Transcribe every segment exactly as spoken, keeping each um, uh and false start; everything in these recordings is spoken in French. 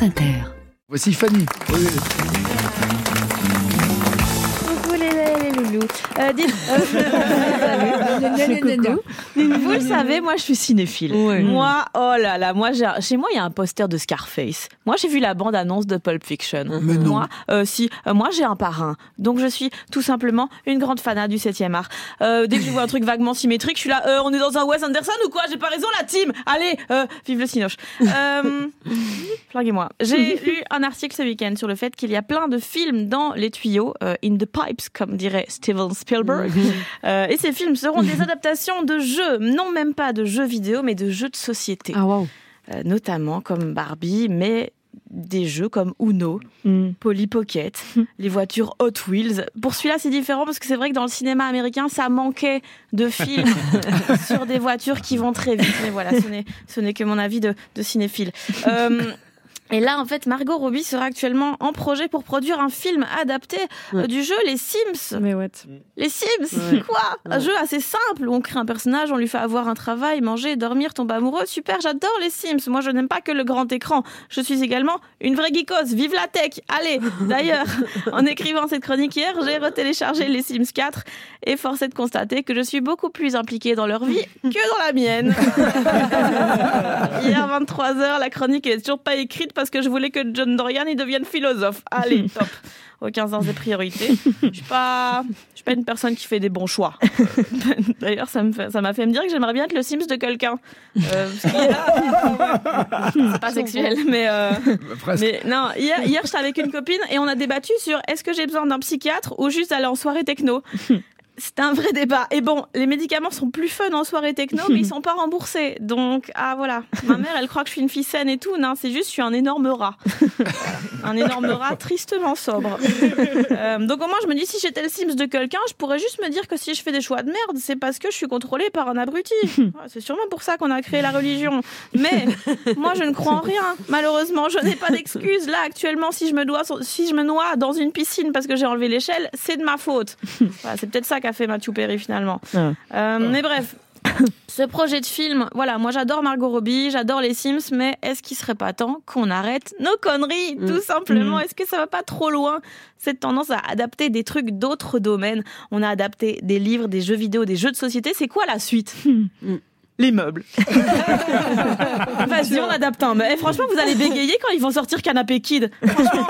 France Inter. Voici Fanny. Oui. Coucou les, les loulous. Euh, dites, euh, vous le savez, moi je suis cinéphile. Ouais. Moi, oh là là, moi j'ai, chez moi il y a un poster de Scarface. Moi j'ai vu la bande-annonce de Pulp Fiction. Mais non. Moi, euh, si, euh, moi j'ai un parrain. Donc je suis tout simplement une grande fanat du septième art. Euh, dès que je vois un truc vaguement symétrique, je suis là, euh, on est dans un Wes Anderson ou quoi? J'ai pas raison la team. Allez, euh, vive le cinoche. Euh, flinguez-moi. J'ai lu un article ce week-end sur le fait qu'il y a plein de films dans les tuyaux, euh, in the pipes, comme dirait Steven Spielberg. Euh, et ces films seront des adaptations de jeux, non même pas de jeux vidéo, mais de jeux de société. Ah wow. Euh, notamment comme Barbie, mais des jeux comme Uno, Mm. Polly Pocket, les voitures Hot Wheels. Pour celui-là, c'est différent parce que c'est vrai que dans le cinéma américain, ça manquait de films sur des voitures qui vont très vite. Mais voilà, ce n'est, ce n'est que mon avis de, de cinéphile. Euh, Et là, en fait, Margot Robbie sera actuellement en projet pour produire un film adapté Ouais. euh, du jeu Les Sims. Mais what? Les Sims, Ouais. quoi? Un Ouais. jeu assez simple où on crée un personnage, on lui fait avoir un travail, manger, dormir, tomber amoureux. Super, j'adore les Sims. Moi, je n'aime pas que le grand écran. Je suis également une vraie geekose. Vive la tech! Allez! D'ailleurs, en écrivant cette chronique hier, j'ai retéléchargé les Sims quatre et force est de constater que je suis beaucoup plus impliquée dans leur vie que dans la mienne. Hier, vingt-trois heures, la chronique n'est toujours pas écrite parce que je voulais que John Dorian il devienne philosophe. Allez, top. Aucun sens des priorités. Je suis pas, je suis pas une personne qui fait des bons choix. D'ailleurs, ça me fait, ça m'a fait me dire que j'aimerais bien être le Sims de quelqu'un. Euh, parce qu'il y a- c'est pas sexuel, mais, euh, Presque. mais non. Hier, hier, j'étais avec une copine et on a débattu sur est-ce que j'ai besoin d'un psychiatre ou juste aller en soirée techno. C'était un vrai débat. Et bon, les médicaments sont plus fun en soirée techno, mais ils sont pas remboursés. Donc, ah voilà. Ma mère, elle croit que je suis une fille saine et tout. Non, c'est juste, je suis un énorme rat. Voilà. Un énorme rat tristement sobre. Euh, donc, au moins, je me dis, si j'étais le Sims de quelqu'un, je pourrais juste me dire que si je fais des choix de merde, c'est parce que je suis contrôlée par un abruti. Ouais, c'est sûrement pour ça qu'on a créé la religion. Mais, moi, je ne crois en rien. Malheureusement, je n'ai pas d'excuse. Là, actuellement, si je me dois, si je me noie dans une piscine parce que j'ai enlevé l'échelle, c'est de ma faute. Voilà, c'est peut-être ça qu'a fait Matthew Perry finalement. Ah. Euh, mais bref, ce projet de film, voilà, moi j'adore Margot Robbie, j'adore les Sims, mais est-ce qu'il serait pas temps qu'on arrête nos conneries, tout simplement? Est-ce que ça va pas trop loin, cette tendance à adapter des trucs d'autres domaines? On a adapté des livres, des jeux vidéo, des jeux de société, c'est quoi la suite? Les meubles. Vas-y, on adapte un meuble. Et franchement, vous allez bégayer quand ils vont sortir Canapé Kid. Franchement.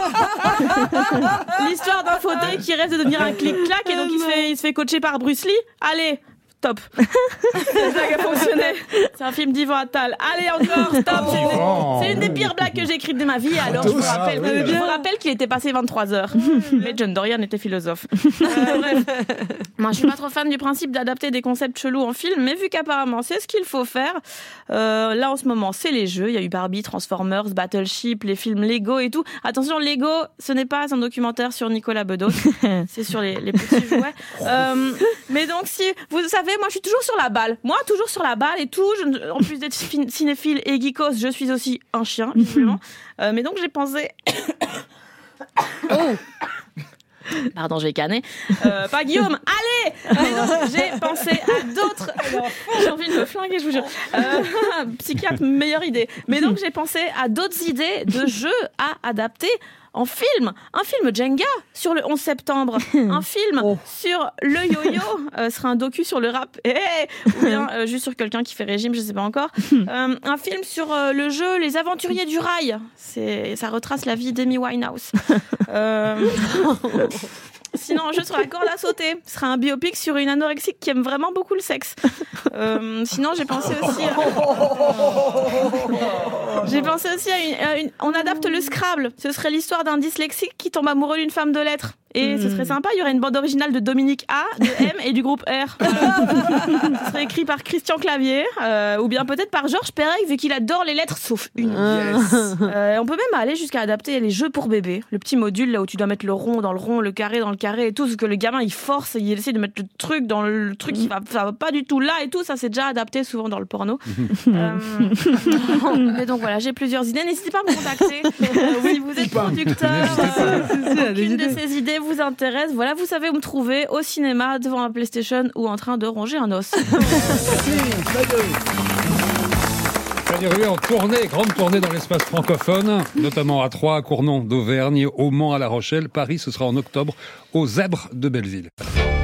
L'histoire d'un fauteuil qui rêve de devenir un clic-clac et donc il se fait, il se fait coacher par Bruce Lee. Allez, top. C'est ça qui a fonctionné. C'est un film d'Yvan Attal. Allez, encore, stop. C'est une, c'est une des pires blagues que j'ai écrites de ma vie. Alors, je vous rappelle, Ah, oui. je vous rappelle qu'il était passé vingt-trois heures. Mais John Dorian était philosophe. Euh, bref. Moi, je suis pas trop fan du principe d'adapter des concepts chelous en film, mais vu qu'apparemment c'est ce qu'il faut faire, euh, là en ce moment c'est les jeux. Il y a eu Barbie, Transformers, Battleship, les films Lego et tout. Attention, Lego, ce n'est pas un documentaire sur Nicolas Bedos, c'est sur les, les petits jouets. Euh, mais donc, si vous savez, moi je suis toujours sur la balle. Moi, toujours sur la balle et tout. Je, en plus d'être fin- cinéphile et geekos, je suis aussi un chien, visiblement. Euh, mais donc j'ai pensé. Oh. Pardon, j'ai canné. Euh, pas Guillaume, allez! Mais donc, j'ai pensé à d'autres. J'ai envie de me flinguer, je vous jure. Euh, psychiatre, meilleure idée. Mais donc, j'ai pensé à d'autres idées de jeux à adapter en film. Un film Jenga sur le onze septembre. Un film Oh. sur le yo-yo. Euh, ce sera un docu sur le rap. Eh, ou bien euh, juste sur quelqu'un qui fait régime, je sais pas encore. Euh, un film sur euh, le jeu Les Aventuriers du Rail. C'est, ça retrace la vie d'Amy Winehouse. Euh... Sinon, un jeu sur la corde à sauter. Ce sera un biopic sur une anorexique qui aime vraiment beaucoup le sexe. Euh, sinon, j'ai pensé aussi à... J'ai pensé aussi à une, à une... On adapte le Scrabble. Ce serait l'histoire d'un dyslexique qui tombe amoureux d'une femme de lettres. Et ce serait sympa, il y aurait une bande originale de Dominique A, de M et du groupe R. Voilà. Ce serait écrit par Christian Clavier, euh, ou bien peut-être par Georges Perec, vu qu'il adore les lettres, sauf une. Yes. Euh, on peut même aller jusqu'à adapter les jeux pour bébés. Le petit module là où tu dois mettre le rond dans le rond, le carré dans le carré et tout, ce que le gamin il force, il essaie de mettre le truc dans le truc qui va, ça va pas du tout là et tout, ça c'est déjà adapté souvent dans le porno. euh... Mais donc voilà, j'ai plusieurs idées, n'hésitez pas à me contacter. Euh, si vous êtes producteur, euh, qu'une de ces idées vous intéresse, voilà, vous savez où me trouver, au cinéma, devant un PlayStation ou en train de ronger un os. Fanny Ruet en tournée, grande tournée dans l'espace francophone, notamment à Troyes, à Cournon d'Auvergne, au Mans, à La Rochelle. Paris, ce sera en octobre, aux Zèbres de Belleville.